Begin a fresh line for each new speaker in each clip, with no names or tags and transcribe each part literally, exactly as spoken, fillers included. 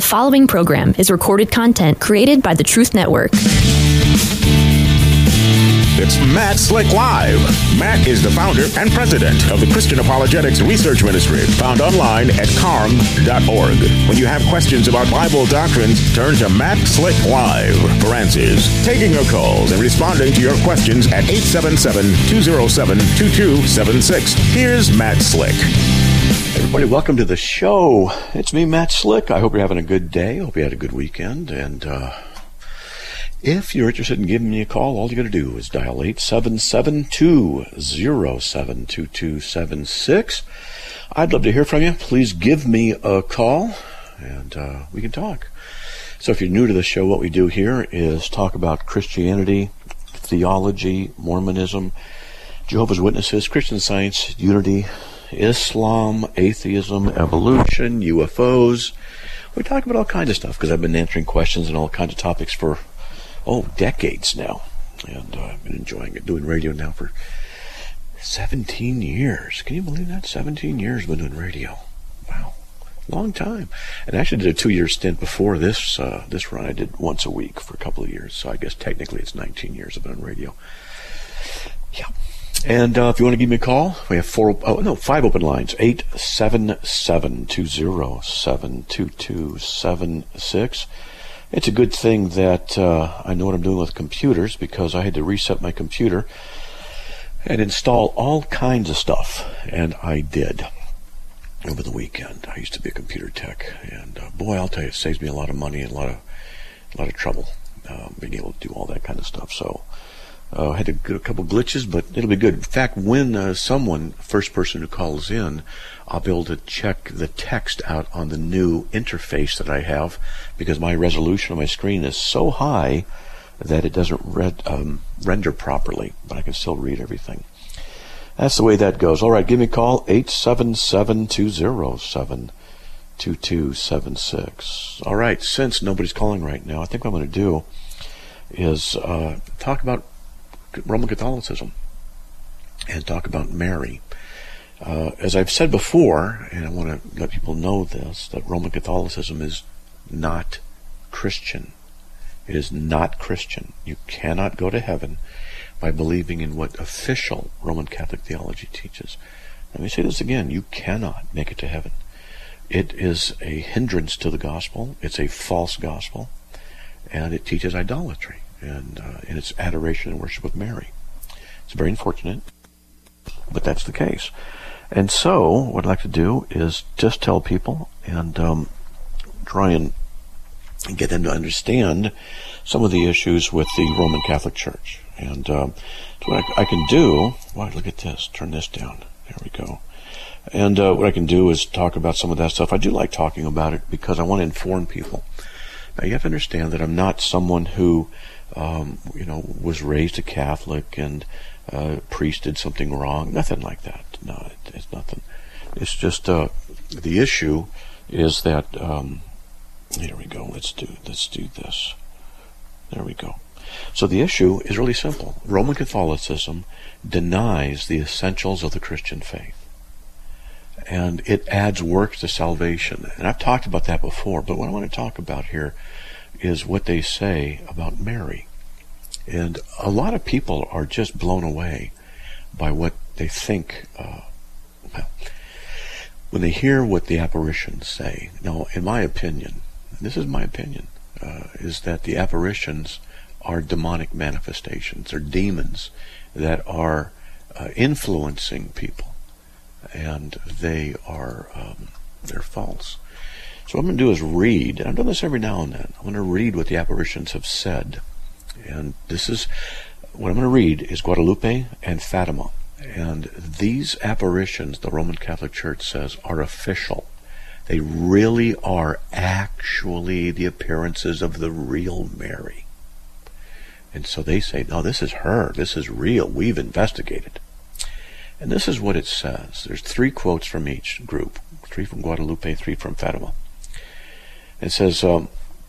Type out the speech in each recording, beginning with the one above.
The following program is recorded content created by the Truth Network.
It's Matt Slick Live. Matt is the founder and president of the Christian Apologetics Research Ministry, found online at carm dot org. When you have questions about Bible doctrines, turn to Matt Slick Live for answers. Taking your calls and responding to your questions at eight seven seven, two oh seven, two two seven six. Here's Matt Slick.
Everybody, welcome to the show. It's me, Matt Slick. I hope you're having a good day. I hope you had a good weekend. And uh, if you're interested in giving me a call, all you got to do is dial eight seven seven, two oh seven, two two seven six. I'd love to hear from you. Please give me a call, and uh, we can talk. So if you're new to the show, what we do here is talk about Christianity, theology, Mormonism, Jehovah's Witnesses, Christian Science, unity, Islam, atheism, evolution, U F Os. We talk about all kinds of stuff because I've been answering questions and all kinds of topics for, oh, decades now. And uh, I've been enjoying it, doing radio now for seventeen years. Can you believe that? seventeen years I've been doing radio. Wow. Long time. And I actually did a two-year stint before this uh, this run. I did once a week for a couple of years. So I guess technically it's nineteen years I've been on radio. Yeah. And uh, if you want to give me a call, we have four, oh no, five open lines, eight seven seven, two oh seven, two two seven six. It's a good thing that uh, I know what I'm doing with computers, because I had to reset my computer and install all kinds of stuff, and I did over the weekend. I used to be a computer tech, and uh, boy, I'll tell you, it saves me a lot of money and a lot of, a lot of trouble uh, being able to do all that kind of stuff. So Uh, I had to get a couple glitches, but it'll be good. In fact, when uh, someone, first person who calls in, I'll be able to check the text out on the new interface that I have, because my resolution on my screen is so high that it doesn't read, um, render properly, but I can still read everything. That's the way that goes. All right, give me a call, eight seven seven, two oh seven, two two seven six. All right, since nobody's calling right now, I think what I'm going to do is uh, talk about Roman Catholicism and talk about Mary. Uh, as I've said before, and I want to let people know this, that Roman Catholicism is not Christian. It is not Christian. You cannot go to heaven by believing in what official Roman Catholic theology teaches. Let me say this again. You cannot make it to heaven. It is a hindrance to the gospel. It's a false gospel, and it teaches idolatry and uh, in its adoration and worship of Mary. It's very unfortunate, but that's the case. And so what I'd like to do is just tell people and um, try and get them to understand some of the issues with the Roman Catholic Church. And um, so what I, I can do, wow, look at this, turn this down, there we go. And uh, what I can do is talk about some of that stuff. I do like talking about it because I want to inform people. Now you have to understand that I'm not someone who Um, you know, was raised a Catholic and uh, priest did something wrong. Nothing like that. No, it, it's nothing. It's just uh, the issue is that. Um, here we go. Let's do. Let's do this. There we go. So the issue is really simple. Roman Catholicism denies the essentials of the Christian faith, and it adds works to salvation. And I've talked about that before, but what I want to talk about here is what they say about Mary. And a lot of people are just blown away by what they think, uh, well, when they hear what the apparitions say. Now, in my opinion, this is my opinion, uh, is that the apparitions are demonic manifestations. They're demons that are uh, influencing people, and they are um, they're false. So what I'm going to do is read, and I've done this every now and then. I'm going to read what the apparitions have said. And this is, what I'm going to read is Guadalupe and Fatima. And these apparitions, the Roman Catholic Church says, are official. They really are actually the appearances of the real Mary. And so they say, no, this is her. This is real. We've investigated. And this is what it says. There's three quotes from each group. Three from Guadalupe, three from Fatima. It says, um,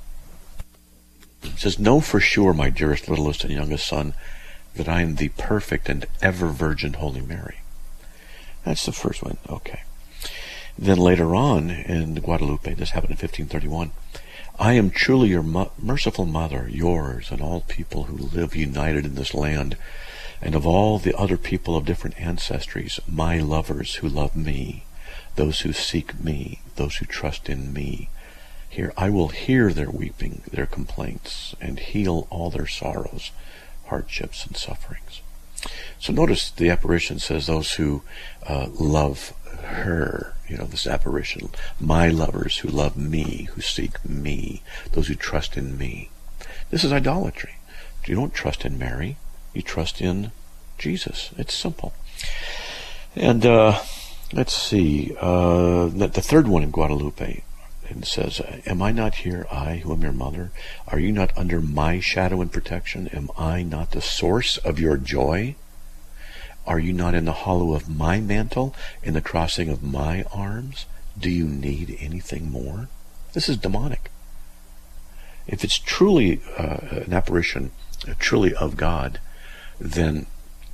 it says, know for sure, my dearest, littlest, and youngest son, that I am the perfect and ever Virgin Holy Mary. That's the first one. Okay. Then later on in Guadalupe, this happened in fifteen thirty-one, I am truly your mo- merciful mother, yours and all people who live united in this land, and of all the other people of different ancestries, my lovers who love me, those who seek me, those who trust in me. Here I will hear their weeping, their complaints, and heal all their sorrows, hardships, and sufferings. So notice the apparition says those who uh, love her, you know, this apparition, my lovers who love me, who seek me, those who trust in me. This is idolatry. You don't trust in Mary, you trust in Jesus. It's simple. And uh, let's see, uh, the, the third one in Guadalupe, it says, am I not here, I who am your mother? Are you not under my shadow and protection? Am I not the source of your joy? Are you not in the hollow of my mantle, in the crossing of my arms? Do you need anything more? This is demonic. If it's truly uh, an apparition, uh, truly of God, then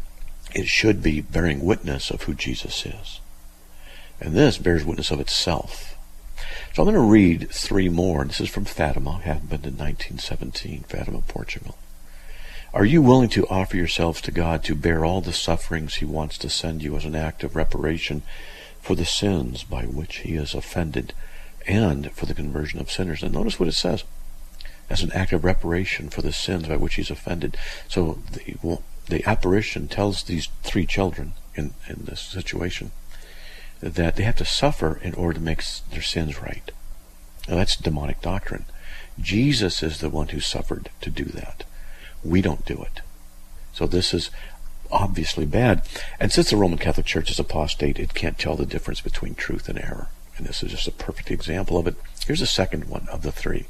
it should be bearing witness of who Jesus is. And this bears witness of itself. So I'm going to read three more. This is from Fatima, happened in nineteen seventeen, Fatima, Portugal. Are you willing to offer yourselves to God to bear all the sufferings he wants to send you as an act of reparation for the sins by which he is offended and for the conversion of sinners? And notice what it says. As an act of reparation for the sins by which he's offended. So the, well, the apparition tells these three children in, in this situation that they have to suffer in order to make their sins right. Now that's demonic doctrine. Jesus is the one who suffered to do that. We don't do it. So this is obviously bad. And since the Roman Catholic Church is apostate, it can't tell the difference between truth and error. And this is just a perfect example of it. Here's the second one of the three.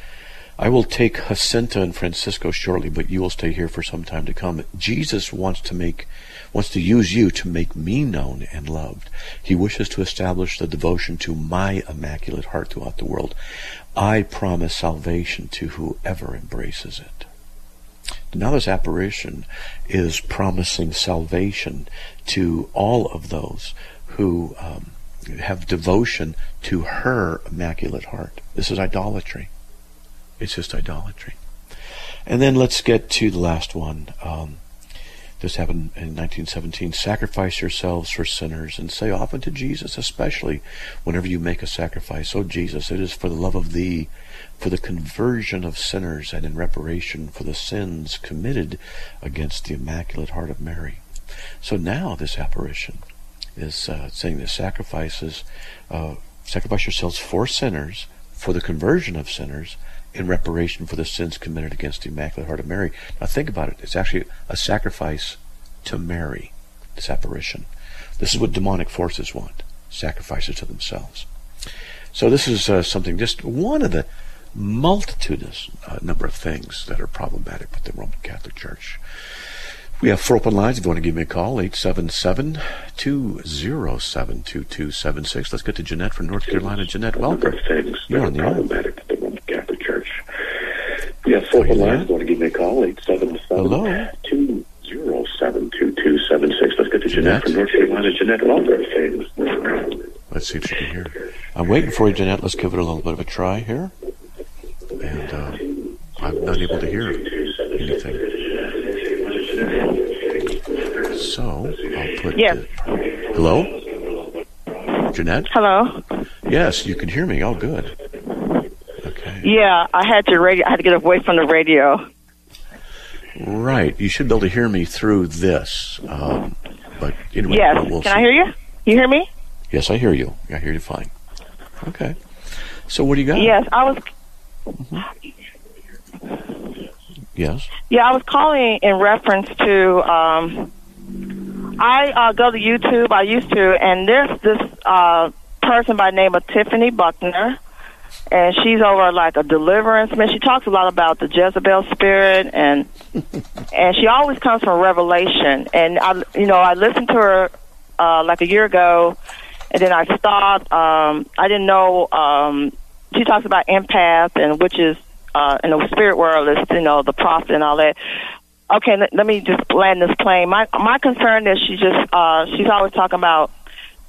I will take Jacinta and Francisco shortly, but you will stay here for some time to come. Jesus wants to make, wants to use you to make me known and loved. He wishes to establish the devotion to my Immaculate Heart throughout the world. I promise salvation to whoever embraces it. Now this apparition is promising salvation to all of those who um, have devotion to her Immaculate Heart. This is idolatry. It's just idolatry. And then let's get to the last one. Um, this happened in nineteen seventeen. Sacrifice yourselves for sinners and say often to Jesus, especially whenever you make a sacrifice, O Jesus, it is for the love of thee, for the conversion of sinners and in reparation for the sins committed against the Immaculate Heart of Mary. So now this apparition is uh, saying that sacrifices, uh, sacrifice yourselves for sinners, for the conversion of sinners, in reparation for the sins committed against the Immaculate Heart of Mary. Now think about it. It's actually a sacrifice to Mary, this apparition. This is what demonic forces want, sacrifices to themselves. So this is uh, something, just one of the multitudinous uh, number of things that are problematic with the Roman Catholic Church. We have four open lines. If you want to give me a call, eight seven seven, two oh seven, two two seven six. Let's get to Jeanette from North Carolina. Jeanette, welcome.
Things
You're
that
on the
are
air.
problematic with the Roman Catholic Church. We have four open lines. If you want to give me a call, eight seven seven, two oh seven, two two seven six. Let's get to Jeanette, Jeanette from North Carolina. Jeanette, welcome.
Let's see if she can hear. I'm waiting for you, Jeanette. Let's give it a little bit of a try here. And uh, I'm not able to hear anything. So I'll put.
Yes.
Uh, hello, Jeanette.
Hello.
Yes, you can hear me. Oh, good. Okay.
Yeah, I had to radio. I had to get away from the radio.
Right. You should be able to hear me through this. Um, but anyway,
yes.
We'll
can
see.
I hear you? You hear me?
Yes, I hear you. I hear you fine. Okay. So what do you got?
Yes, I was.
Mm-hmm. Yes.
Yeah, I was calling in reference to. Um, I uh, go to YouTube. I used to, and there's this uh, person by the name of Tiffany Buckner, and she's over like a deliverance. Man, she talks a lot about the Jezebel spirit, and and she always comes from Revelation. And I, you know, I listened to her uh, like a year ago, and then I stopped. Um, I didn't know. Um, she talks about empath and witches. Uh, in the spirit world is, you know, the prophet and all that. Okay, let, let me just land this plane. My my concern is she just uh, she's always talking about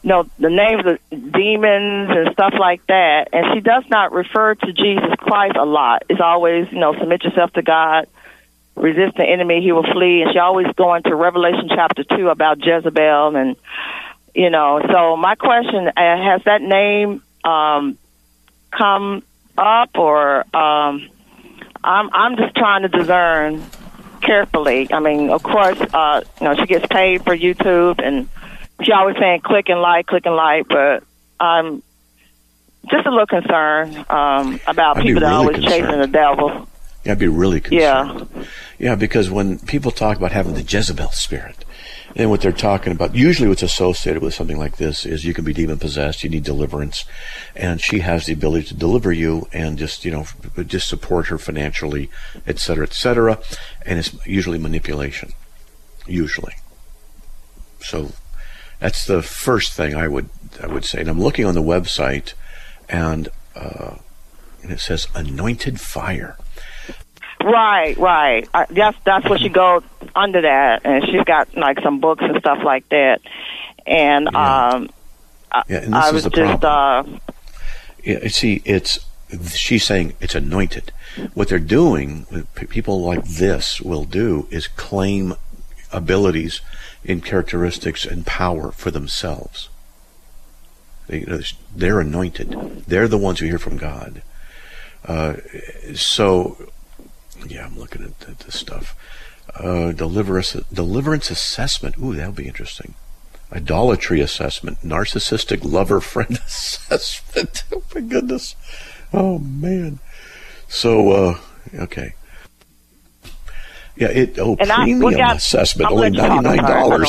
know, the names of demons and stuff like that. And she does not refer to Jesus Christ a lot. It's always, you know, submit yourself to God, resist the enemy, he will flee. And she always going to Revelation chapter two about Jezebel. And, you know, so my question, uh, has that name um, come up, or um, I'm, I'm just trying to discern carefully. I mean, of course, uh, you know, she gets paid for YouTube, and she always saying click and like, click and like, but I'm just a little concerned um, about
I'd
people that
really
are always
concerned.
chasing the devil.
Yeah, I'd be really concerned.
Yeah.
Yeah, because when people talk about having the Jezebel spirit, then what they're talking about, usually what's associated with something like this is you can be demon-possessed, you need deliverance, and she has the ability to deliver you and just, you know, just support her financially, et cetera, et cetera, and it's usually manipulation, usually. So that's the first thing I would I would say. And I'm looking on the website, and uh, and it says anointed fire.
Right, right. I, that's that's what she goes under that, and she's got like some books and stuff like that. And
Yeah.
um, I,
Yeah, and this
I
is
was
the
just
problem.
uh,
Yeah, see, it's she's saying it's anointed. What they're doing, p- people like this will do, is claim abilities and characteristics and power for themselves. They, you know, they're anointed. They're the ones who hear from God. Uh, so, yeah, I'm looking at, at this stuff. Uh, deliverance, deliverance assessment. Ooh, that'll be interesting. Idolatry assessment. Narcissistic lover friend assessment. Oh, my goodness. Oh, man. So, uh, okay. Yeah, it, oh,
And I-
premium
we got-
assessment,
I'll
only
let you talk,
ninety-nine dollars.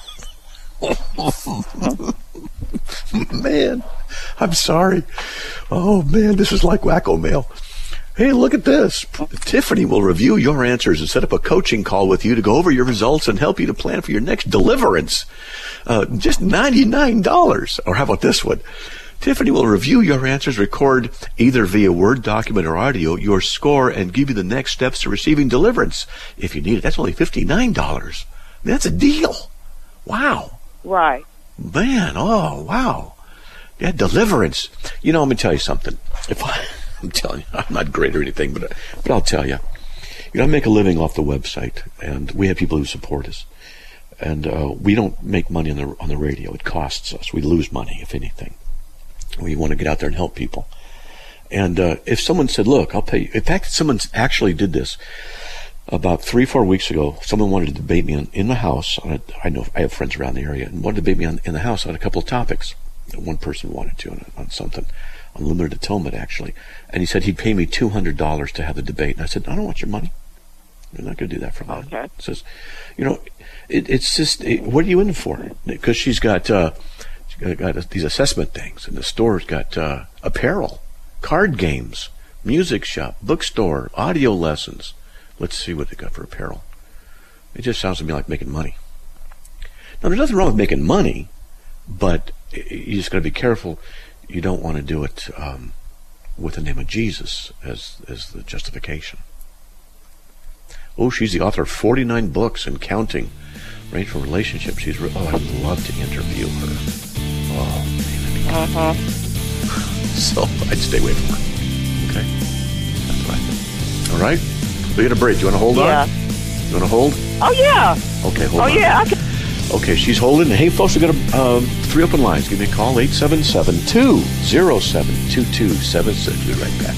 sorry.
Man, I'm sorry. Oh, man, this is like Wacko Mail. Hey, look at this. Tiffany will review your answers and set up a coaching call with you to go over your results and help you to plan for your next deliverance. Uh, just ninety-nine dollars. Or how about this one? Tiffany will review your answers, record either via Word document or audio your score, and give you the next steps to receiving deliverance if you need it. That's only fifty-nine dollars. That's a deal. Wow.
right.
Man, oh, wow. Yeah, deliverance. You know, I'm going to tell you something. If I, I'm telling you, I'm not great or anything, but, but I'll tell you. You know, I make a living off the website, and we have people who support us. And uh, we don't make money on the on the radio. It costs us. We lose money, if anything. We want to get out there and help people. And uh, if someone said, look, I'll pay you. In fact, someone actually did this. About three, four weeks ago, someone wanted to debate me on, in the house. On a, I know I have friends around the area, and wanted to debate me on, in the house on a couple of topics. One person wanted to on, on something, on limited atonement, actually. And he said he'd pay me two hundred dollars to have the debate. And I said, I don't want your money. You're not going to do that for that.
Okay.
It says, you know, it, it's just, it, what are you in for? Because she's got, uh, she's got, got these assessment things, and the store's got uh, apparel, card games, music shop, bookstore, audio lessons. Let's see what they got for apparel. It just sounds to me like making money. Now, there's nothing wrong with making money, but you just got to be careful. You don't want to do it um, with the name of Jesus as as the justification. Oh, she's the author of forty-nine books and counting, right, for relationships. She's re- oh, I'd love to interview her. Oh, man.
Uh-huh.
So I'd stay away from her. Okay, that's what I think. All right. We're going to break. Do you want to hold
Yeah.
on? You want to hold?
Oh, yeah.
Okay, hold
Oh,
on.
yeah. I can-
Okay, she's holding. Hey, folks, we've got a, um, three open lines. Give me a call, eight seven seven, two zero seven, two two seven six. We'll be right back.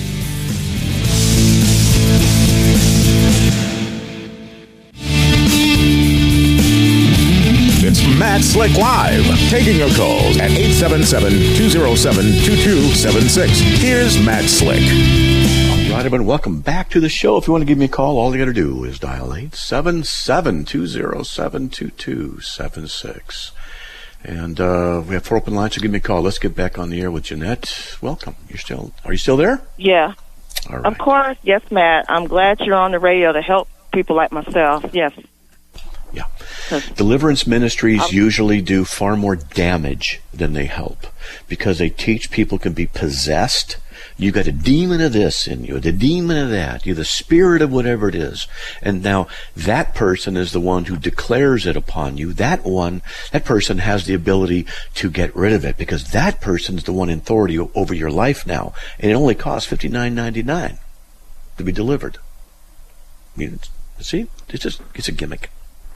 It's Matt Slick Live, taking your calls at eight seven seven, two zero seven, two two seven six. Here's Matt Slick.
All right, everyone, welcome back to the show. If you want to give me a call, all you got to do is dial eight seven seven, two zero seven, two two seven six. And uh, we have four open lines, so give me a call. Let's get back on the air with Jeanette. Welcome. You're still, are you still there?
Yeah.
All right.
Of course. Yes, Matt. I'm glad you're on the radio to help people like myself. Yes.
Yeah. Deliverance ministries usually do far more damage than they help, because they teach people can be possessed you got a demon of this in you, the demon of that, you're the spirit of whatever it is. And now that person is the one who declares it upon you. That one, that person has the ability to get rid of it, because that person's the one in authority over your life now. And it only costs fifty-nine ninety-nine to be delivered. I mean, it's, see, it's just, it's a gimmick.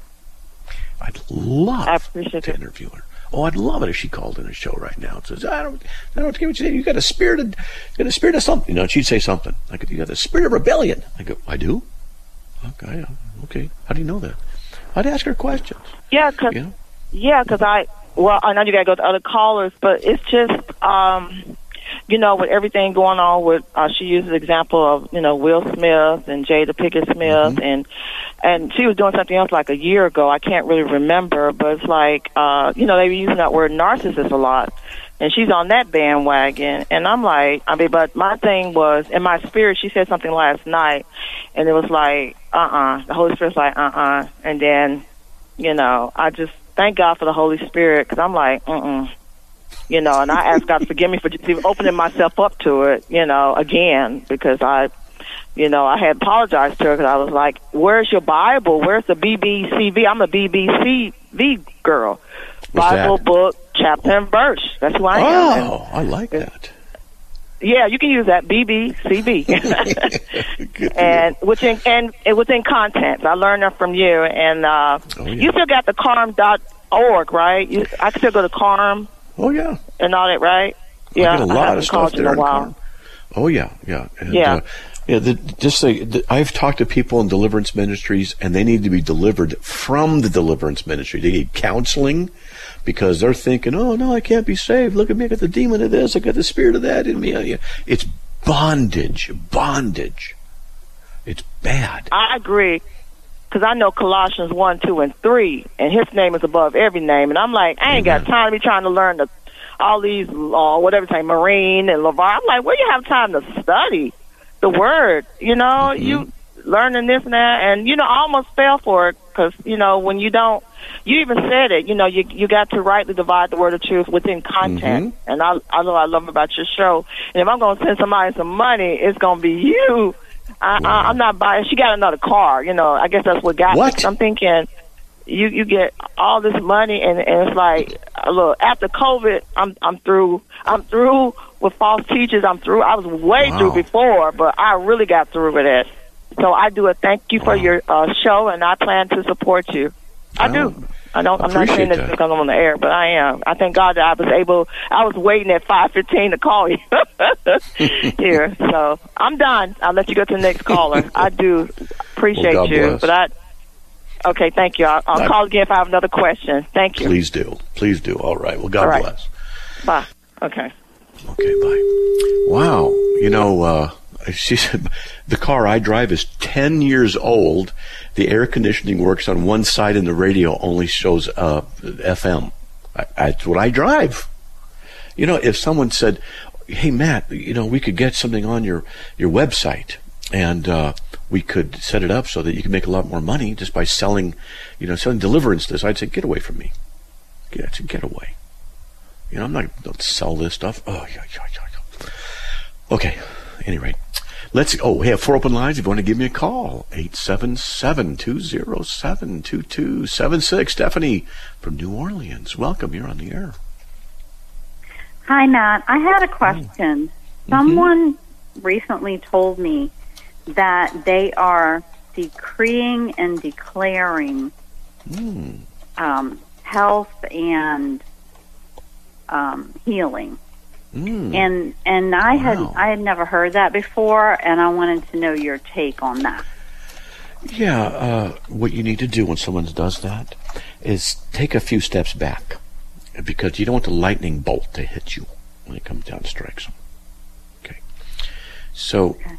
I'd love
I appreciate
to
it.
interview her. Oh, I'd love it if she called in a show right now and says, I don't, I don't get what you say. You got a spirit of, you got a spirit of something. You know, and she'd say something. I go, you got a spirit of rebellion. I go, I do? Okay, okay. How do you know that? I'd ask her questions.
Yeah, because,
you know?
yeah, because I, well, I know you got to go to other callers, but it's just, um, you know, with everything going on with, uh, she uses the example of, you know, Will Smith and Jada Pinkett Smith, mm-hmm. and and she was doing something else like a year ago. I can't really remember, but it's like, uh, you know, they were using that word narcissist a lot, and she's on that bandwagon. And I'm like, I mean, but my thing was, in my spirit, she said something last night, and it was like, uh-uh. The Holy Spirit's like, uh-uh. And then, you know, I just thank God for the Holy Spirit, because I'm like, uh-uh. You know, and I ask God to forgive me for just even opening myself up to it, you know, again, because I, you know, I had apologized to her because I was like, where's your Bible? Where's the B B C V? I'm a B B C V girl.
What's
Bible,
that?
book, chapter, and verse. That's who I am.
Oh, I like that.
Yeah, you can use that, B B C V. and within and, and within contents. I learned that from you. And uh,
oh, yeah.
you still got the carm dot org, right? You, I can still go to Carm.
Oh, yeah.
And all that, right?
Yeah,
I
get a lot of stuff there. In a oh, yeah, yeah. And,
yeah.
Uh, yeah, the, just say, the, I've talked to people in deliverance ministries, and they need to be delivered from the deliverance ministry. They need counseling because they're thinking, oh, no, I can't be saved. Look at me, I got the demon of this, I got the spirit of that in me. It's bondage, bondage. It's bad.
I agree. Because I know Colossians one, two, and three, and his name is above every name. And I'm like, I ain't
Amen.
got time to be trying to learn the, all these, uh, whatever, say, Marine and LeVar. I'm like, where you have time to study the word? You know, mm-hmm. you learning this and that. And, you know, I almost fell for it because, you know, when you don't, you even said it, you know, you you got to rightly divide the word of truth within content. Mm-hmm. And I, I know I love about your show. And if I'm going to send somebody some money, it's going to be you. I, wow. I, I'm not buying. She got another car. You know, I guess that's what got
what?
me. I'm thinking, you you get all this money, and, and it's like, look, after COVID, I'm I'm through. I'm through with false teachers. I'm through. I was way
wow.
through before, but I really got through with it. So I do a thank you for wow. your uh, show, and I plan to support you. I
oh,
do. I don't. I'm not saying this because I'm on the air, but I am. I thank God that I was able. I was waiting at five fifteen to call you here. So I'm done. I'll let you go to the next caller. I do appreciate
well,
you,
bless.
but I. Okay, thank you. I'll, I'll I, call again if I have another question. Thank you.
Please do. Please do. All right. Well, God
right.
bless.
Bye. Okay.
Okay. Bye. Wow. You know. uh She said, the car I drive is ten years old. The air conditioning works on one side and the radio only shows uh, F M. I, that's what I drive. You know, if someone said, hey, Matt, you know, we could get something on your, your website and uh, we could set it up so that you can make a lot more money just by selling, you know, selling deliverance this, I'd say, get away from me. Get, I'd say, get away. You know, I'm not going to sell this stuff. Oh, yeah, yeah, yeah, yeah. Okay. Any rate, let's, oh, we have four open lines. If you want to give me a call, eight seven seven, two zero seven, two two seven six. Stephanie from New Orleans. Welcome. You're on the air.
Hi, Matt. I had a question. Mm-hmm. Someone recently told me that they are decreeing and declaring mm. um, health and um, healing. Mm. And and I had wow. I had never heard that before, and I wanted to know your take on that.
Yeah, uh, what you need to do when someone does that is take a few steps back, because you don't want the lightning bolt to hit you when it comes down and strikes them. Okay, so okay.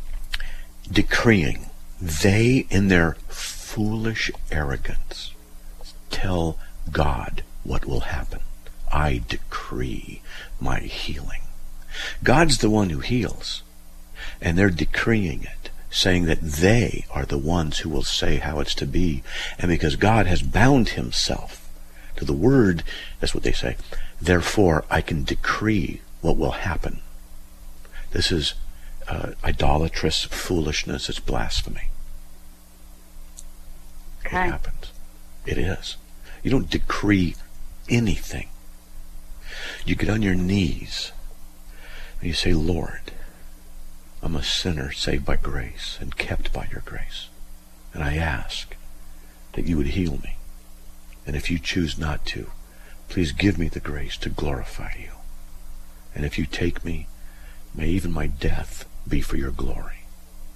decreeing, they in their foolish arrogance tell God what will happen. I decree my healing. God's the one who heals, and they're decreeing it, saying that they are the ones who will say how it's to be. And because God has bound himself to the word, that's what they say, therefore I can decree what will happen. This is uh, idolatrous foolishness. It's blasphemy.
Okay.
It happens. It is. You don't decree anything. You get on your knees and you say, Lord, I'm a sinner saved by grace and kept by your grace. And I ask that you would heal me. And if you choose not to, please give me the grace to glorify you. And if you take me, may even my death be for your glory.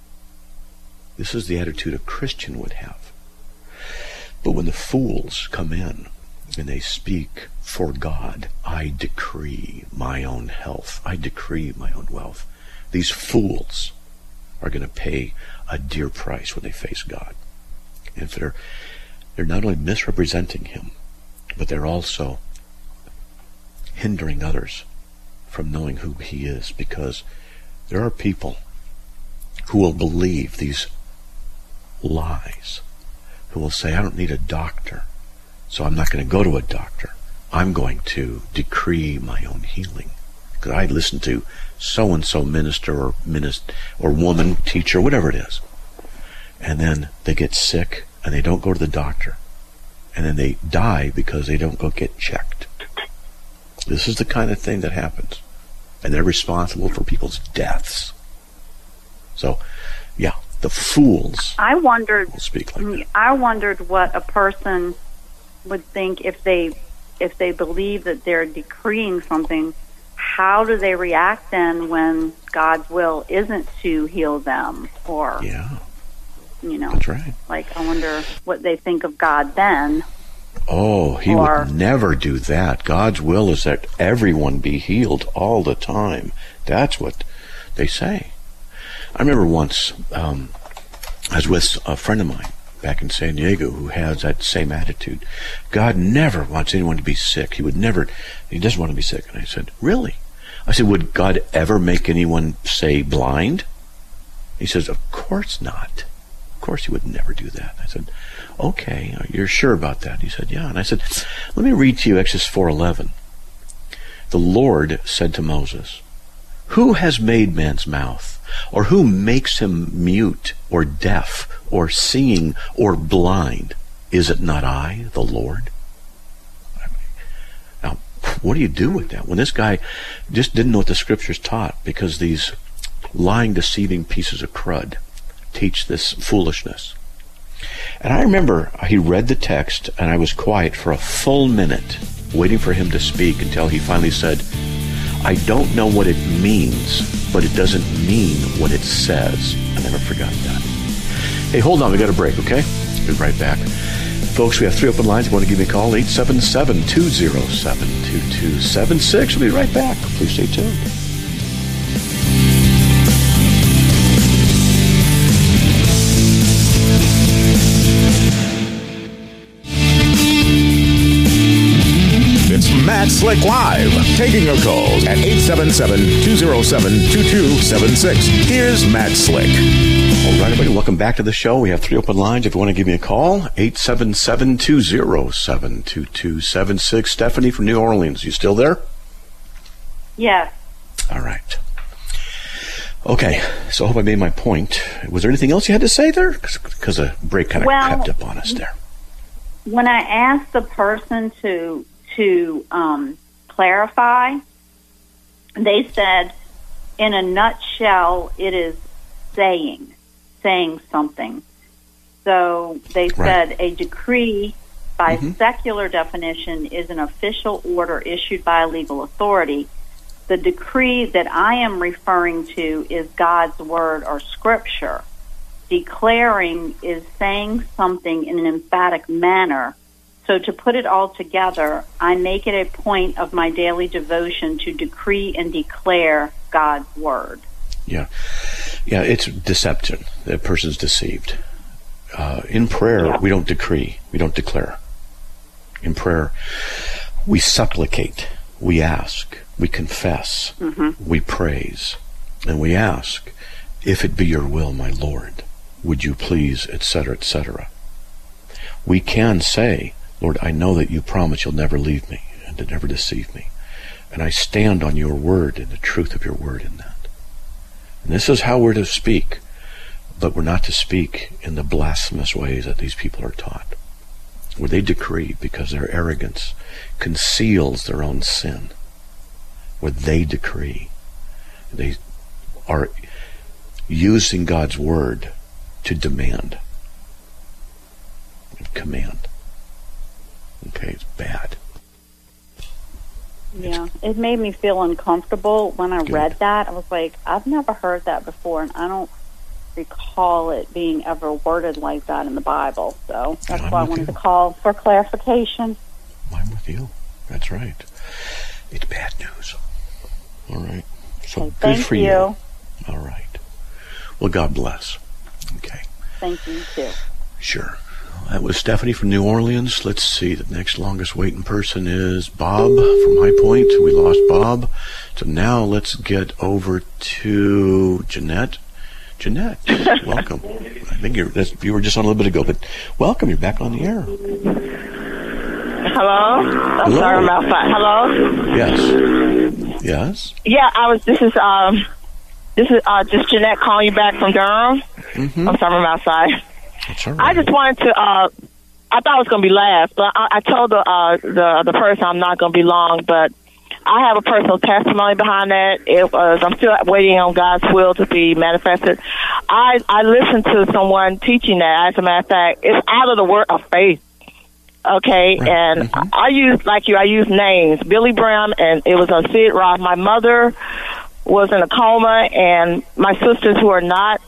This is the attitude a Christian would have. But when the fools come in and they speak for God, I decree my own health, I decree my own wealth, these fools are going to pay a dear price when they face God. And they're, they're not only misrepresenting him, but they're also hindering others from knowing who he is, because there are people who will believe these lies, who will say, I don't need a doctor, so I'm not going to go to a doctor. I'm going to decree my own healing. Because I listen to so-and-so minister or minister or woman, teacher, whatever it is. And then they get sick and they don't go to the doctor. And then they die because they don't go get checked. This is the kind of thing that happens. And they're responsible for people's deaths. So, yeah, the fools
I wondered,
will speak like that.
I wondered what a person would think if they if they believe that they're decreeing something. How do they react then when God's will isn't to heal them? Or,
yeah,
you know,
that's right.
Like, I wonder what they think of God then.
Oh, he
or,
would never do that. God's will is that everyone be healed all the time. That's what they say. I remember once um, I was with a friend of mine back in San Diego who has that same attitude. God never wants anyone to be sick. He would never, he doesn't want to be sick. And I said, really? I said, would God ever make anyone, say, blind? He says, of course not. Of course he would never do that. I said, okay, you're sure about that? He said, yeah. And I said, let me read to you Exodus four eleven. The Lord said to Moses, who has made man's mouth? Or who makes him mute or deaf or seeing or blind? Is it not I, the Lord? Now, what do you do with that? When this guy just didn't know what the scriptures taught, because these lying, deceiving pieces of crud teach this foolishness. And I remember he read the text, and I was quiet for a full minute, waiting for him to speak until he finally said, I don't know what it means, but it doesn't mean what it says. I never forgot that. Hey, hold on, we got a break, okay? We'll be right back. Folks, we have three open lines. If you want to give me a call, eight seven seven, two zero seven, two two seven six. We'll be right back. Please stay tuned.
It's Matt Slick Live, taking your calls at eight seven seven, two zero seven, two two seven six. Here's Matt Slick.
All right, everybody, welcome back to the show. We have three open lines. If you want to give me a call, eight seven seven, two zero seven, two two seven six. Stephanie from New Orleans, you still there?
Yes.
All right. Okay, so I hope I made my point. Was there anything else you had to say there? Because a break kind of
well,
crept up on us there.
When I asked the person to to um, clarify, they said, in a nutshell, it is saying, saying something. So they said right. A decree, by mm-hmm. secular definition, is an official order issued by a legal authority. The decree that I am referring to is God's word or scripture. Declaring is saying something in an emphatic manner. So to put it all together, I make it a point of my daily devotion to decree and declare God's word.
Yeah. Yeah, it's deception. The person's deceived. Uh, in prayer, yeah. we don't decree. We don't declare. In prayer, we supplicate. We ask. We confess. Mm-hmm. We praise. And we ask, if it be your will, my Lord, would you please, et cetera, et cetera. We can say, Lord, I know that you promise you'll never leave me and to never deceive me. And I stand on your word and the truth of your word in that. And this is how we're to speak. But we're not to speak in the blasphemous ways that these people are taught, where they decree because their arrogance conceals their own sin, where they decree. They are using God's word to demand and command. Okay, it's bad.
Yeah, it made me feel uncomfortable when I
Good.
read that. I was like, I've never heard that before, and I don't recall it being ever worded like that in the Bible. So that's
I'm
why I
with
wanted
you.
to call for clarification.
I'm with you. That's right. It's bad news. All right. So
Okay,
good
thank
for you.
you.
All right. Well, God bless. Okay.
Thank you, too.
Sure. That was Stephanie from New Orleans. Let's see. The next longest waiting person is Bob from High Point. We lost Bob. So now let's get over to Jeanette. Jeanette, welcome. I think you're, that's, you were just on a little bit ago, but welcome. You're back on the air.
Hello? I'm
Hello.
sorry, I'm outside. Hello?
Yes. Yes.
Yeah, I was, this is, um, this is, uh, just Jeanette calling you back from Durham.
Mm-hmm.
I'm sorry, I'm outside.
That's all
I
right.
just wanted to, uh, I thought it was going to be last, but I, I told the, uh, the, the person I'm not going to be long, but I have a personal testimony behind that. It was, I'm still waiting on God's will to be manifested. I, I listened to someone teaching that. As a matter of fact, it's out of the word of faith. Okay,
Right.
and
Mhm.
I, I use, like you, I use names. Billy Brown, and it was on Sid Roth. My mother was in a coma, and my sisters who are not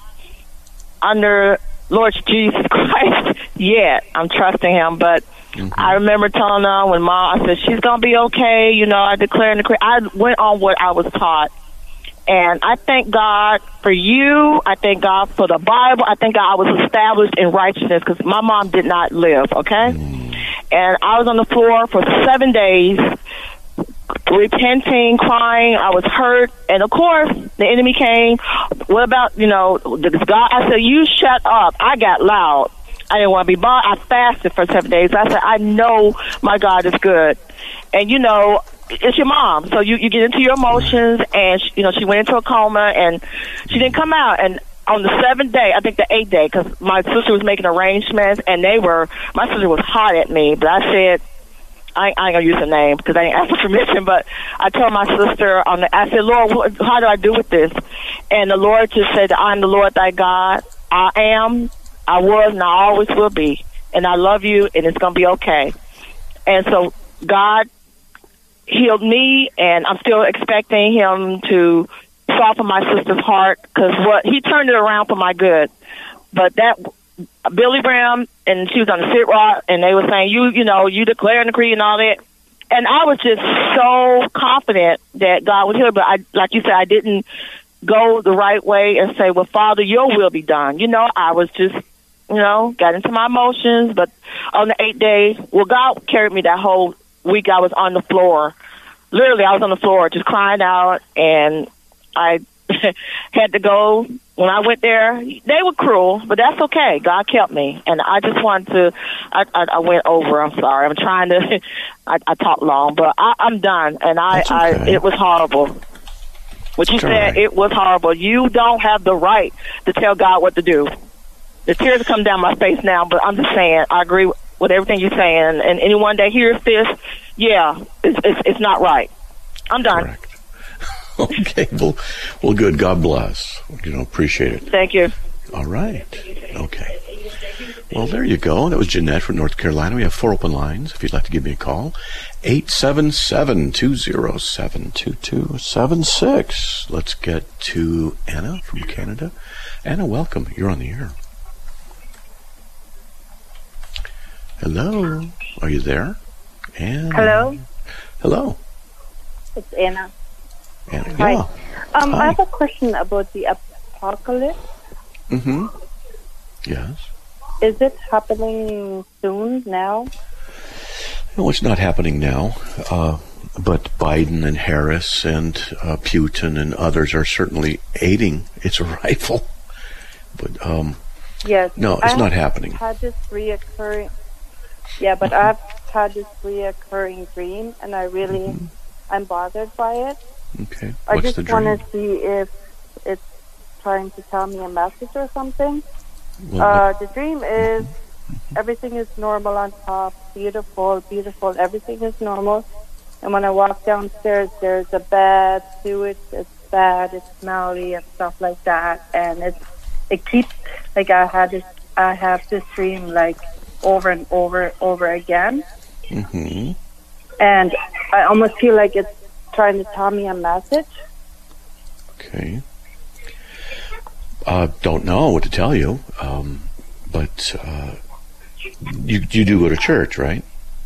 under Lord Jesus Christ yet, I'm trusting him, but
Mm-hmm.
I remember telling them when Mom, I said, she's going to be okay. You know, I declare and decree. I went on what I was taught. And I thank God for you. I thank God for the Bible. I thank God I was established in righteousness because my mom did not live, okay?
Mm.
And I was on the floor for seven days, repenting, crying. I was hurt. And, of course, the enemy came. What about, you know, the God? I said, you shut up. I got loud. I didn't want to be bothered. I fasted for seven days. I said, I know my God is good. And, you know, it's your mom. So you, you get into your emotions, and, she, you know, she went into a coma, and she didn't come out. And on the seventh day, I think the eighth day, because my sister was making arrangements, and they were, my sister was hot at me, but I said, I, I ain't going to use her name because I didn't ask for permission, but I told my sister, on the, I said, Lord, what, how do I do with this? And the Lord just said, I'm the Lord thy God. I am. I was and I always will be. And I love you, and it's going to be okay. And so God healed me, and I'm still expecting him to soften my sister's heart because what he turned it around for my good. But that Billy Brown, and she was on the sit rock, and they were saying, you, you know, you declare and decree and all that. And I was just so confident that God would heal her. But I, like you said, I didn't go the right way and say, well, Father, your will be done. You know, I was just, you know, got into my emotions. But on the eighth day, well, God carried me that whole week. I was on the floor. Literally, I was on the floor just crying out, and I had to go. When I went there, they were cruel, but that's okay. God kept me, and I just wanted to, I, I, I went over. I'm sorry. I'm trying to, I, I talk long, but I, I'm done, and I,
That's okay.
I, it was horrible. What you
That's all
said,
right.
it was horrible. You don't have the right to tell God what to do. The tears come down my face now, but I'm just saying, I agree with everything you're saying, and anyone that hears this, yeah, it's, it's, it's not right. I'm done.
Correct. Okay, well, well, good. God bless. You know, appreciate it.
Thank you.
All right. Okay. Well, there you go. That was Jeanette from North Carolina. We have four open lines if you'd like to give me a call. eight seven seven, two zero seven, two two seven six. Let's get to Anna from Canada. Anna, welcome. You're on the air. Hello. Are you there? Anna.
Hello?
Hello.
It's Anna.
Anna.
Hi.
Yeah.
Um,
Hi.
I have a question about the apocalypse.
Mm-hmm. Yes.
Is it happening soon now?
No, it's not happening now, uh, but Biden and Harris and uh, Putin and others are certainly aiding its arrival. But um,
Yes.
no, it's
I
not
have
happening.
had this reoccurring. Yeah, but I've had this reoccurring dream, and I really,
Mm-hmm.
I'm bothered by it.
Okay.
I
What's
just
the dream?
want to see if it's
trying to tell me a message or something.
Well,
Uh, the dream is everything is normal on top, beautiful, beautiful. Everything is normal. And when I walk downstairs, there's a bad sewage. It's bad, it's smelly, and stuff like that. And it it keeps like I had this. I have this dream like over and over, over again.
Mm-hmm.
And I almost feel like it's trying to tell me a message.
Okay. Uh, don't know what to tell you, um, but uh, you you do go to church, right?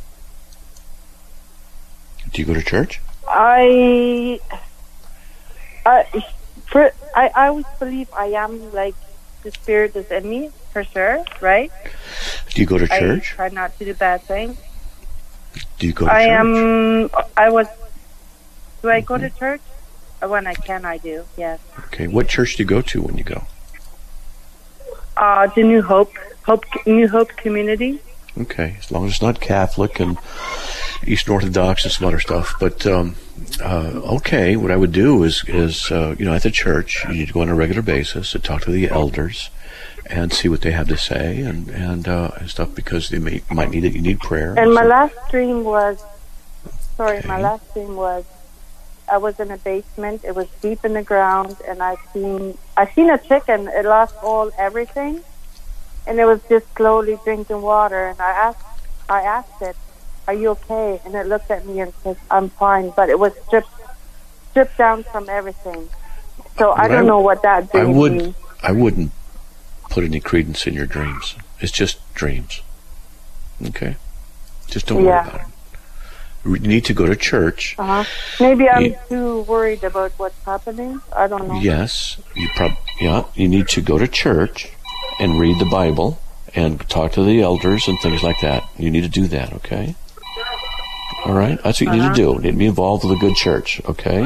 Do you go to church?
I, I, for, I, I always believe I am like the spirit is in me for sure, right?
Do you go to church?
I try not to do bad things.
Do you go to
I
church?
am. I was. Do I go to church? When I can, I do. Yes.
Okay. What church do you go to when you go?
Uh, the New Hope, Hope, New Hope Community.
Okay, as long as it's not Catholic and Eastern Orthodox and some other stuff. But um, uh, okay, what I would do is, is uh, you know, at the church, you need to go on a regular basis and talk to the elders and see what they have to say and and, uh, and stuff, because they may, might need it. You need prayer.
And my
so.
last dream was, sorry,
Okay.
my last dream was, I was in a basement. It was deep in the ground, and I seen I seen a chicken. It lost all everything, and it was just slowly drinking water. And I asked, I asked it, "Are you okay?" And it looked at me and said, "I'm fine." But it was stripped, stripped down from everything. So I
What
don't
I-
know what that dream
I would.
means.
I wouldn't put any credence in your dreams. It's just dreams. Okay, just don't
Yeah.
worry about it. You need to go to church.
Uh-huh. Maybe I'm
You-
too worried about what's happening. I don't know.
Yes, you prob- yeah, you need to go to church and read the Bible and talk to the elders and things like that. You need to do that, okay? All right? That's what you
Uh-huh.
need to do. You need to be involved with a good church, okay?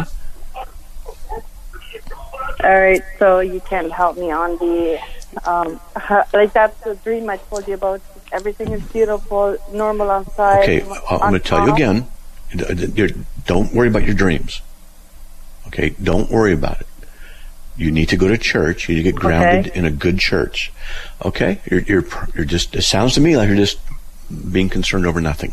All right, so you can help me on the, um, like that's the dream I told you about. Everything is beautiful, normal outside.
Okay, I'm going to tell you again. You're- Don't worry about your dreams. Okay, don't worry about it. You need to go to church. You need to get grounded
Okay.
in a good church. Okay? You're, you're, you're just, it sounds to me like you're just being concerned over nothing.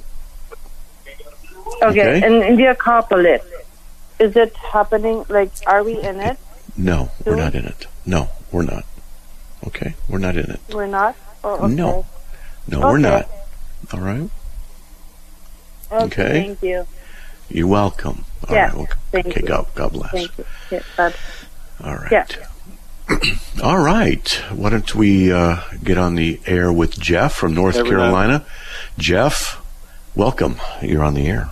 Okay,
Okay.
and in the apocalypse, is it happening? Like, are we in it?
No, we're
Do
not
we?
in it. No, we're not. Okay, we're not in it.
We're not? Oh, okay.
No. No,
Okay.
we're not. All right?
Okay.
Okay.
Thank you.
You're welcome. All
Yeah,
right. Well,
thank
okay,
you.
God, God bless.
Thank you. Yeah, bye.
All right.
Yeah.
All right. Why don't we uh, get on the air with Jeff from North
Never
Carolina? Jeff, welcome. You're on the air.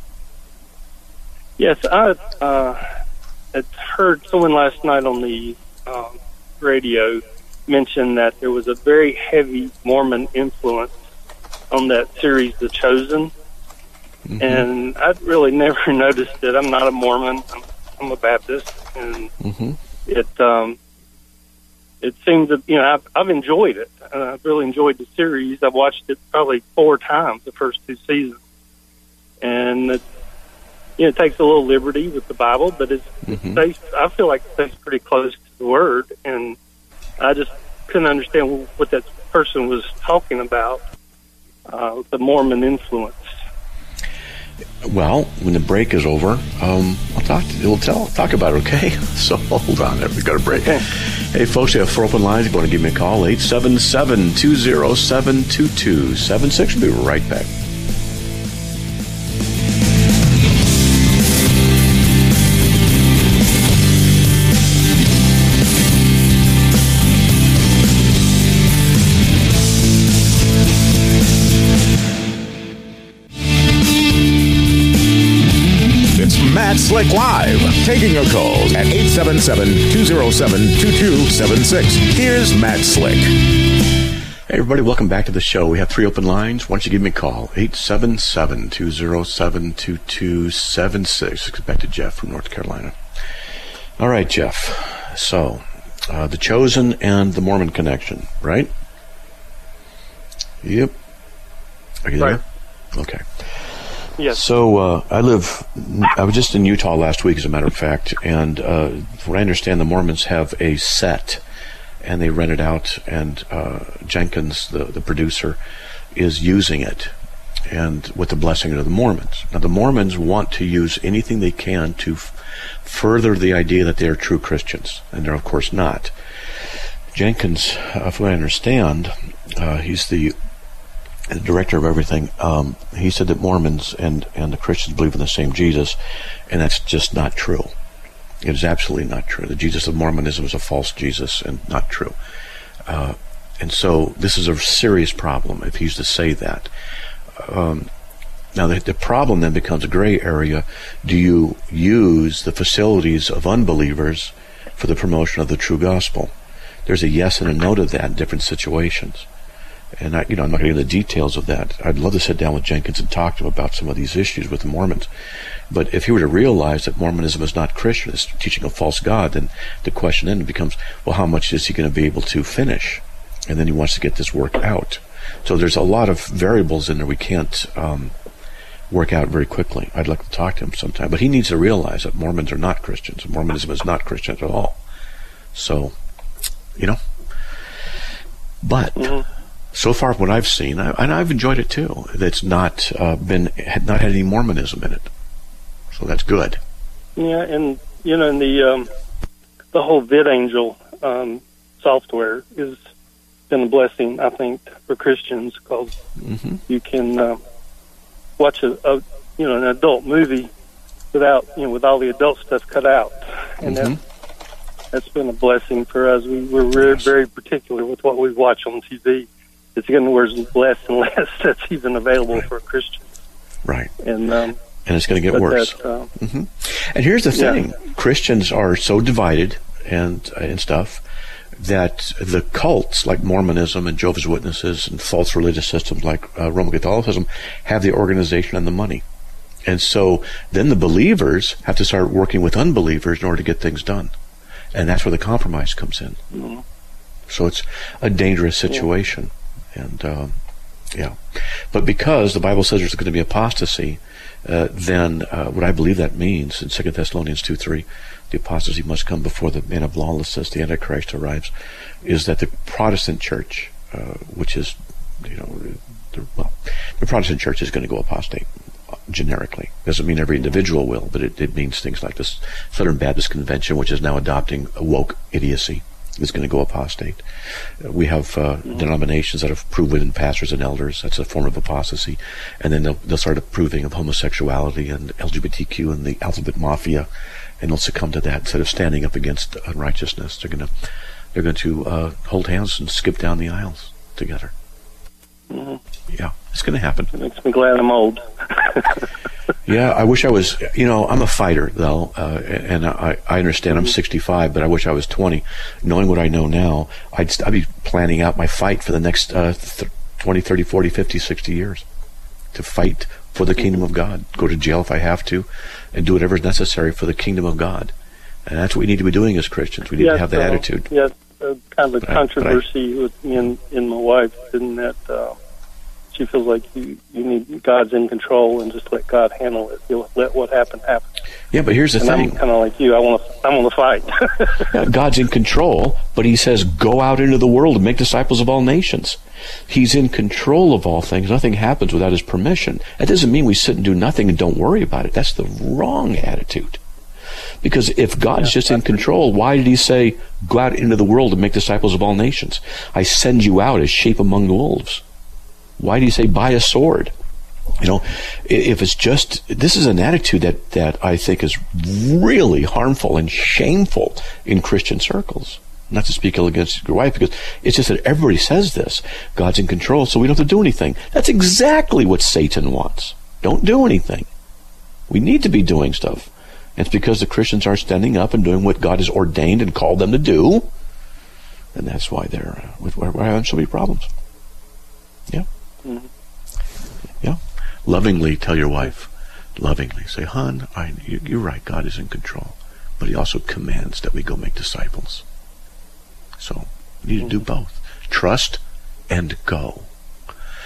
Yes, I uh, had heard someone last night on the um, radio mention that there was a very heavy Mormon influence on that series, The Chosen.
Mm-hmm.
And I'd really never noticed it. I'm not a Mormon. I'm, I'm a Baptist. And
Mm-hmm.
it um, it seems that, you know, I've, I've enjoyed it. And I've really enjoyed the series. I've watched it probably four times, the first two seasons. And it, you know, it takes a little liberty with the Bible, but it's,
Mm-hmm.
it stays, I feel like it stays pretty close to the Word. And I just couldn't understand what that person was talking about, uh, the Mormon influence.
Well, when the break is over, um, I'll talk. To, we'll tell, talk about it. Okay. So hold on. We've got a break.
Okay.
Hey, folks, you have four open lines. If you want to give me a call, eight seven seven, two zero seven, two two seven six. We'll be right back.
It's Matt Slick Live, taking your calls at eight seven seven, two zero seven, two two seven six. Here's Matt Slick.
Hey, everybody, welcome back to the show. We have three open lines. Why don't you give me a call? eight seven seven, two zero seven, two two seven six. Let's get back to Jeff from North Carolina. All right, Jeff. So, uh, The Chosen and the Mormon Connection, right? Yep. Are you
Right.
there? Okay.
Yes.
So uh, I live, I was just in Utah last week, as a matter of fact, and uh, from what I understand, the Mormons have a set, and they rent it out, and uh, Jenkins, the, the producer, is using it, and with the blessing of the Mormons. Now, the Mormons want to use anything they can to f- further the idea that they are true Christians, and they're, of course, not. Jenkins, uh, from what I understand, uh, he's the the director of everything. Um, he said that Mormons and, and the Christians believe in the same Jesus, and that's just not true. It is absolutely not true. The Jesus of Mormonism is a false Jesus and not true. Uh, and so this is a serious problem if he's to say that. Um, now the, the problem then becomes a gray area. Do you use the facilities of unbelievers for the promotion of the true gospel? There's a yes and a no to that in different situations. And I, you know, I'm not going to get into the details of that. I'd love to sit down with Jenkins and talk to him about some of these issues with the Mormons. But if he were to realize that Mormonism is not Christian, it's teaching a false God, then the question then becomes, well, how much is he going to be able to finish? And then he wants to get this work out. So there's a lot of variables in there we can't um, work out very quickly. I'd like to talk to him sometime. But he needs to realize that Mormons are not Christians. Mormonism is not Christian at all. So, you know. But... Mm-hmm. So far, what I've seen, I, and I've enjoyed it too. It's not uh, been had not had any Mormonism in it, so that's good.
Yeah, and you know, and the um, the whole VidAngel um, software has been a blessing, I think, for Christians because mm-hmm. you can uh, watch a, a you know an adult movie without you know with all the adult stuff cut out, and mm-hmm. that, that's been a blessing for us. We we're very, yes. very particular with what we watch on T V. It's getting less and less that's even available right. for Christians.
Right.
And um,
and it's going to get worse.
That, uh,
mm-hmm. And here's the thing.
Yeah.
Christians are so divided and uh, and stuff that the cults like Mormonism and Jehovah's Witnesses and false religious systems like uh, Roman Catholicism have the organization and the money. And so then the believers have to start working with unbelievers in order to get things done. And that's where the compromise comes in. Mm-hmm. So it's a dangerous situation. Yeah. And, um, yeah. But because the Bible says there's going to be apostasy, uh, then uh, what I believe that means in Second Thessalonians two three, the apostasy must come before the man of lawlessness, the Antichrist arrives, is that the Protestant church, uh, which is, you know, the, well, the Protestant church is going to go apostate generically. Doesn't mean every individual will, but it, it means things like this Southern Baptist Convention, which is now adopting woke idiocy, is going to go apostate. We have uh, mm-hmm. denominations that have proven pastors and elders. That's a form of apostasy. And then they'll, they'll start approving of homosexuality and L G B T Q and the alphabet mafia, and they'll succumb to that instead of standing up against unrighteousness. They're going to they're going to uh, hold hands and skip down the aisles together. Mm-hmm. Yeah, it's going to happen.
It makes me glad I'm old.
Yeah, I wish I was, you know, I'm a fighter, though, uh, and I, I understand I'm sixty-five, but I wish I was twenty. Knowing what I know now, I'd, I'd be planning out my fight for the next uh, th- twenty, thirty, forty, fifty, sixty years to fight for the kingdom of God, go to jail if I have to, and do whatever is necessary for the kingdom of God. And that's what we need to be doing as Christians. We need
yes,
to have that
uh,
attitude.
Yes, uh, kind of a
but
controversy
I, I,
with me and, and my wife, in that uh, she feels like you, you need God's in control and just let God handle it. You'll let what happen happen.
Yeah, but here's the
and
thing.
I'm kind of like you. I want to. I want to fight.
Yeah, God's in control, but He says, "Go out into the world and make disciples of all nations." He's in control of all things. Nothing happens without His permission. That doesn't mean we sit and do nothing and don't worry about it. That's the wrong attitude. Because if God's yeah, just in control, why did He say, "Go out into the world and make disciples of all nations"? I send you out as sheep among the wolves. Why do you say, buy a sword? You know, if it's just, this is an attitude that, that I think is really harmful and shameful in Christian circles. Not to speak ill against your wife, because it's just that everybody says this. God's in control, so we don't have to do anything. That's exactly what Satan wants. Don't do anything. We need to be doing stuff. And it's because the Christians aren't standing up and doing what God has ordained and called them to do. And that's why they're, uh, we're, we're having so many problems. Yeah. Mm-hmm. Yeah. Lovingly tell your wife, lovingly say, "Hon, I, you, you're right, God is in control. But He also commands that we go make disciples. So we need to do both. Trust and go.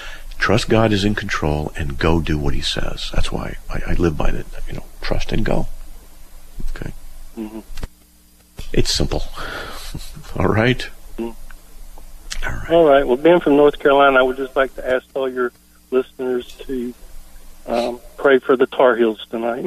Trust God is in control and go do what he says. That's why I, I live by that. You know, trust and go. Okay.
Mm-hmm.
It's simple. All right.
Mm-hmm. All right. All right. Well, being from North Carolina, I would just like to ask all your listeners to um, pray for the Tar Heels tonight.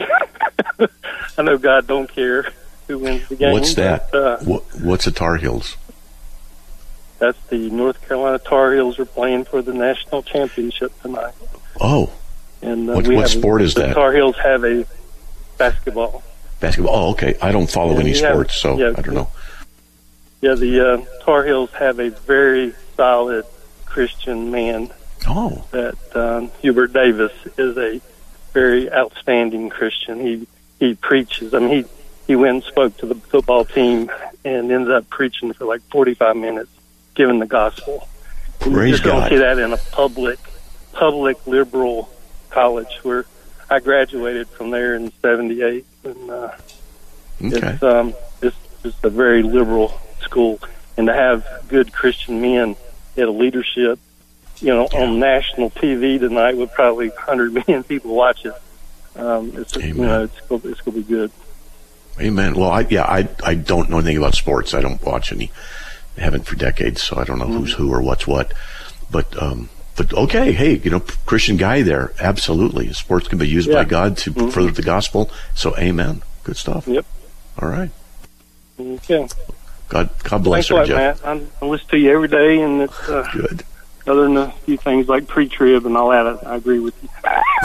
I know God don't care who wins the game.
What's that?
But, uh,
what, what's the Tar Heels?
That's the North Carolina Tar Heels are playing for the national championship tonight.
Oh.
And uh,
what,
we
what
have
sport
a,
is
the
that?
The Tar Heels have a basketball.
Basketball. Oh, okay. I don't follow
yeah,
any sports,
have,
so
yeah,
I don't know.
Yeah, the uh, Tar Heels have a very solid Christian man.
Oh.
That um, Hubert Davis is a very outstanding Christian. He he preaches. I mean, he he went and spoke to the football team and ended up preaching for like forty-five minutes, giving the gospel.
Praise
you just
God.
don't see that in a public, public liberal college where I graduated from there in seventy-eight. And, uh,
okay.
It's, um, it's just a very liberal school. And to have good Christian men at a leadership, you know, yeah. on national T V tonight with probably one hundred million people watching, um, it's, you know, it's, it's going to be good.
Amen. Well, I, yeah, I I don't know anything about sports. I don't watch any. I haven't for decades, so I don't know mm-hmm. who's who or what's what. But um, but okay, hey, you know, Christian guy there, absolutely. Sports can be used
yeah.
by God to
mm-hmm.
further the gospel. So, amen. Good stuff.
Yep.
All right.
Okay.
God, God bless
Thanks
her,
a lot,
Jeff.
Matt. I'm, I listen to you every day, and it's uh,
good.
Other than a few things like pre-trib and all that, I, I agree with you.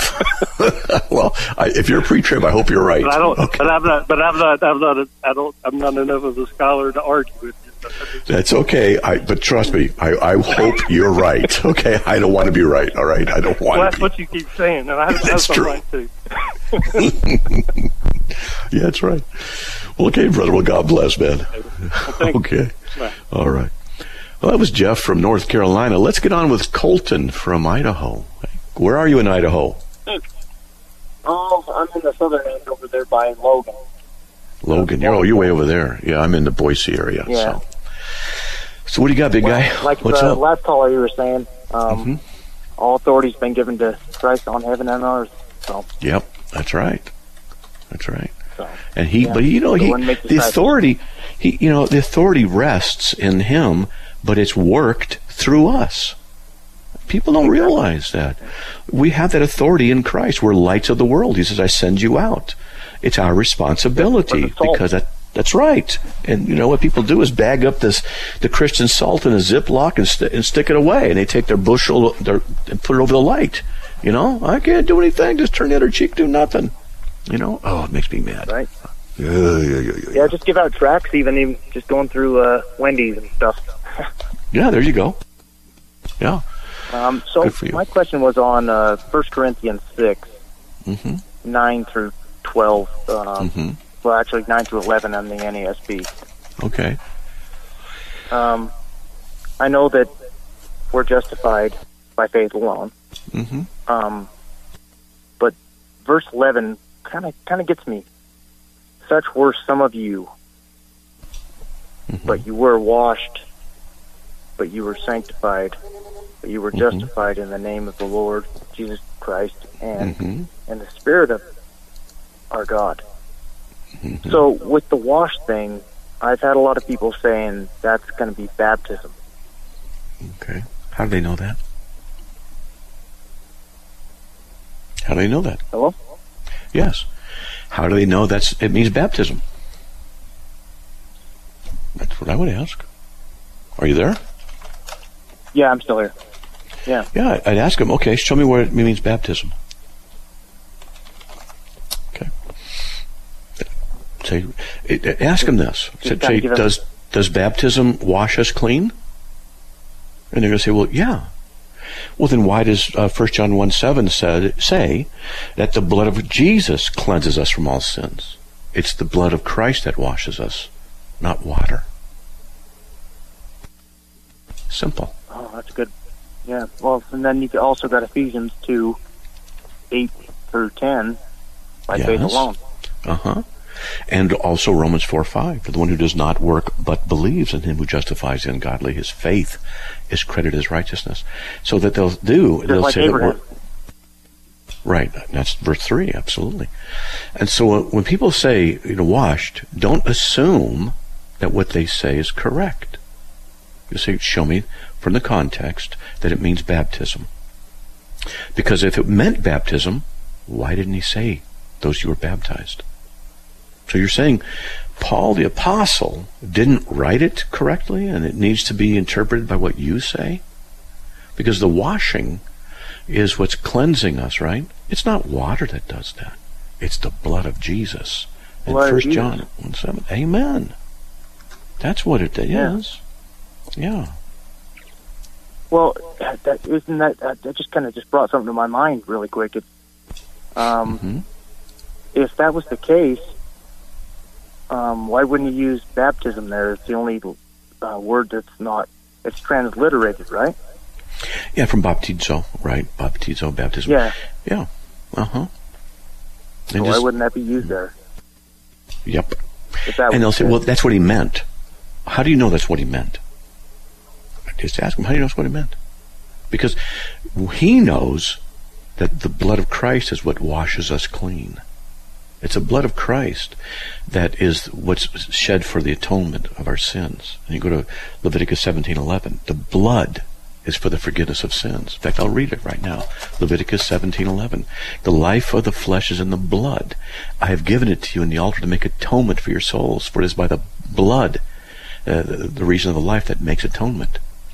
Well, I, if you're pre-trib, I hope you're right.
But I don't.
Okay.
But I'm not. But I'm not. I'm not. A, I don't. I'm not enough of a scholar to argue with you.
That's okay. I, but trust me, I, I hope you're right. Okay, I don't want to be right. All right, I don't want.
Well, that's
to be.
what you keep saying, and I,
that's
I'm
true.
right too.
Yeah, that's right. Well, okay, brother. Well, God bless, man.
Well,
okay.
Bye.
All right. Well, that was Jeff from North Carolina. Let's get on with Colton from Idaho. Where are you in Idaho?
Oh, I'm in the southern end over there by Logan.
Logan. You're, oh, you're way over there. Yeah, I'm in the Boise area.
Yeah.
So, so what do you got, big
well,
guy?
Like
What's
the
up?
last caller you were saying, um,
mm-hmm.
all authority's been given to Christ on heaven and earth. So.
Yep, that's right. That's right.
So,
and he,
yeah.
but you know,
so
he, the authority, he, you know, the authority rests in him, but it's worked through us. People don't realize that. We have that authority in Christ. We're lights of the world. He says, I send you out. It's our responsibility because that, that's right. And you know what people do is bag up this the Christian salt in a Ziploc and, st- and stick it away. And they take their bushel their, and put it over the light. You know, I can't do anything. Just turn the other cheek, do nothing. You know, oh, it makes me mad.
Right.
Yeah, yeah, yeah, yeah.
Yeah, just give out tracts, even, even just going through uh, Wendy's and stuff.
Yeah, there you go. Yeah.
Um, so my question was on uh, First Corinthians six,
mm-hmm.
nine through twelve. Um,
mm-hmm.
Well, actually, nine through eleven on the N A S B.
Okay.
Um, I know that we're justified by faith alone.
Mm-hmm.
Um, but verse eleven kind of kind of gets me. Such were some of you,
mm-hmm.
but you were washed, but you were sanctified, but you were
mm-hmm.
justified in the name of the Lord Jesus Christ and
mm-hmm.
and the Spirit of our God.
Mm-hmm.
So with the wash thing, I've had a lot of people saying that's going to be baptism.
Okay. How do they know that? How do they know that?
Hello?
Yes. How do they know that's it means baptism? That's what I would ask. Are you there?
Yeah, I'm still here. Yeah.
Yeah, I'd ask them, okay, show me where it means baptism. Okay. Say, ask them this. Say, say does does baptism wash us clean? And they're going to say, well, yeah. Well, then why does uh, First John one seven said, say that the blood of Jesus cleanses us from all sins? It's the blood of Christ that washes us, not water. Simple.
Oh, that's good. Yeah. Well, and then you also got Ephesians two, eight through ten, by
yes.
faith alone.
Uh-huh. And also Romans four five, for the one who does not work but believes in him who justifies the ungodly, his faith is credited as righteousness. So that they'll do,
Just
they'll
like
say
Abraham.
that we're, right, that's verse three, absolutely. And so when people say, you know, washed, don't assume that what they say is correct. You say, show me from the context that it means baptism. Because if it meant baptism, why didn't he say those who were baptized? So you're saying Paul the Apostle didn't write it correctly and it needs to be interpreted by what you say? Because the washing is what's cleansing us, right? It's not water that does that. It's the blood of Jesus. And First John one seven. Amen. That's what it is.
Yeah.
Yeah.
Well, that isn't that that just kind of just brought something to my mind really quick. It, um,
mm-hmm.
If that was the case, um, why wouldn't you use baptism there? It's the only uh, word that's not, it's transliterated, right?
Yeah, from baptizo, right? Baptizo, baptism.
Yeah.
Yeah. Uh-huh.
So and why just, wouldn't that be used there?
Yep.
If that
and they'll say,
good.
well, that's what he meant. How do you know that's what he meant? Just ask him, how do you know that's what he meant? Because he knows that the blood of Christ is what washes us clean. It's the blood of Christ that is what's shed for the atonement of our sins. And you go to Leviticus seventeen eleven. The blood is for the forgiveness of sins. In fact, I'll read it right now. Leviticus seventeen eleven. The life of the flesh is in the blood. I have given it to you in the altar to make atonement for your souls. For it is by the blood, uh, the, the reason of the life, that makes atonement.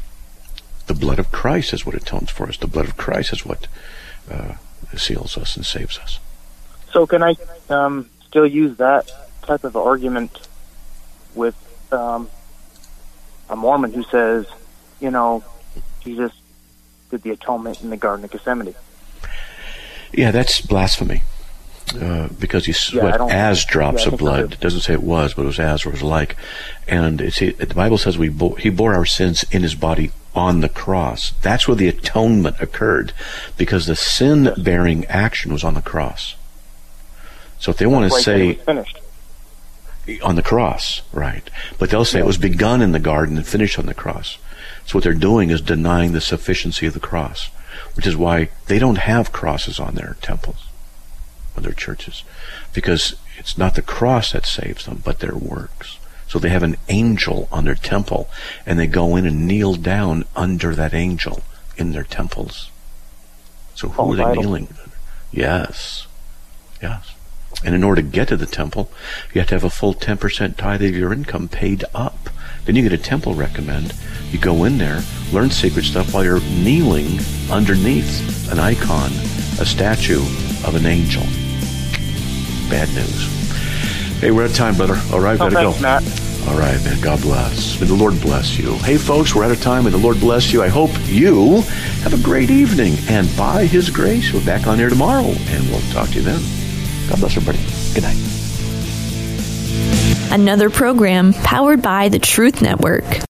The blood of Christ is what atones for us. The blood of Christ is what uh, seals us and saves us.
So can I um, still use that type of argument with um, a Mormon who says, you know, Jesus did the atonement in the Garden of Gethsemane?
Yeah, that's blasphemy. Uh, because he sweat yeah, as drops yeah, of blood. It doesn't say it was, but it was as or it was like. And it's, it, the Bible says we bo- he bore our sins in his body on the cross. That's where the atonement occurred, because the sin-bearing action was on the cross. So if they want to say...
It was finished.
On the cross, right. But they'll say yeah. it was begun in the garden and finished on the cross. So what they're doing is denying the sufficiency of the cross, which is why they don't have crosses on their temples, on their churches, because it's not the cross that saves them, but their works. So they have an angel on their temple, and they go in and kneel down under that angel in their temples. So who
oh,
are they
vital.
kneeling? Yes. Yes. And in order to get to the temple, you have to have a full ten percent tithe of your income paid up. Then you get a temple recommend. You go in there, learn secret stuff while you're kneeling underneath an icon, a statue of an angel. Bad news. Hey, we're out of time, brother. All right,
oh,
gotta
thanks,
go.
Matt.
All right, man. God bless. May the Lord bless you. Hey, folks, we're out of time. May the Lord bless you. I hope you have a great evening. And by His grace, we're back on here tomorrow, and we'll talk to you then. God bless everybody. Good night.
Another program powered by the Truth Network.